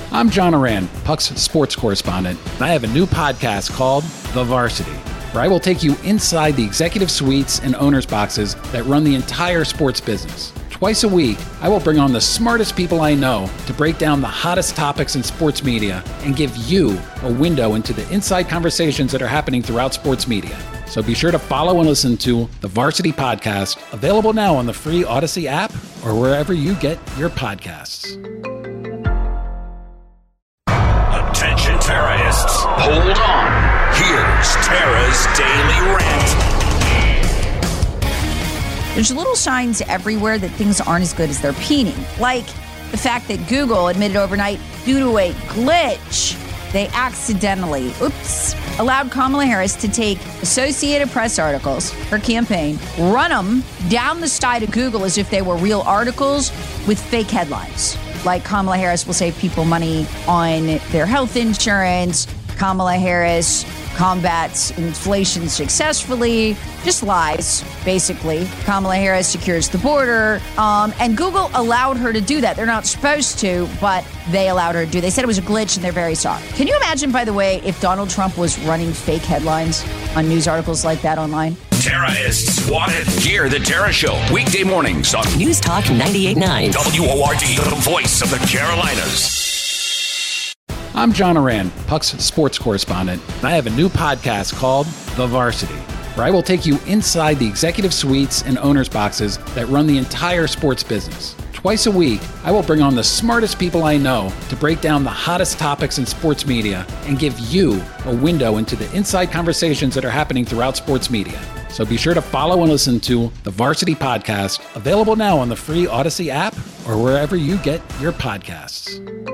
I'm John Oran, Puck's sports correspondent, and I have a new podcast called The Varsity, where I will take you inside the executive suites and owners' boxes that run the entire sports business. Twice a week, I will bring on the smartest people I know to break down the hottest topics in sports media and give you a window into the inside conversations that are happening throughout sports media. So be sure to follow and listen to The Varsity Podcast, available now on the free Odyssey app or wherever you get your podcasts. Attention terrorists, hold on. Here's Tara's Daily Rant. There's little signs everywhere that things aren't as good as they're painting. Like the fact that Google admitted overnight, due to a glitch, they accidentally, allowed Kamala Harris to take Associated Press articles, her campaign, run them down the side of Google as if they were real articles with fake headlines. Like Kamala Harris will save people money on their health insurance. Kamala Harris combats inflation successfully. Just lies, basically. Kamala Harris secures the border. And Google allowed her to do that. They're not supposed to, but they allowed her to do. They said it was a glitch, and they're very sorry. Can you imagine, by the way, if Donald Trump was running fake headlines on news articles like that online? Tara is swatted. Hear the Tara Show, weekday mornings on News Talk 98.9. WORD, the voice of the Carolinas. I'm John Oran, Puck's sports correspondent, and I have a new podcast called The Varsity, where I will take you inside the executive suites and owners' boxes that run the entire sports business. Twice a week, I will bring on the smartest people I know to break down the hottest topics in sports media and give you a window into the inside conversations that are happening throughout sports media. So be sure to follow and listen to The Varsity Podcast, available now on the free Odyssey app or wherever you get your podcasts.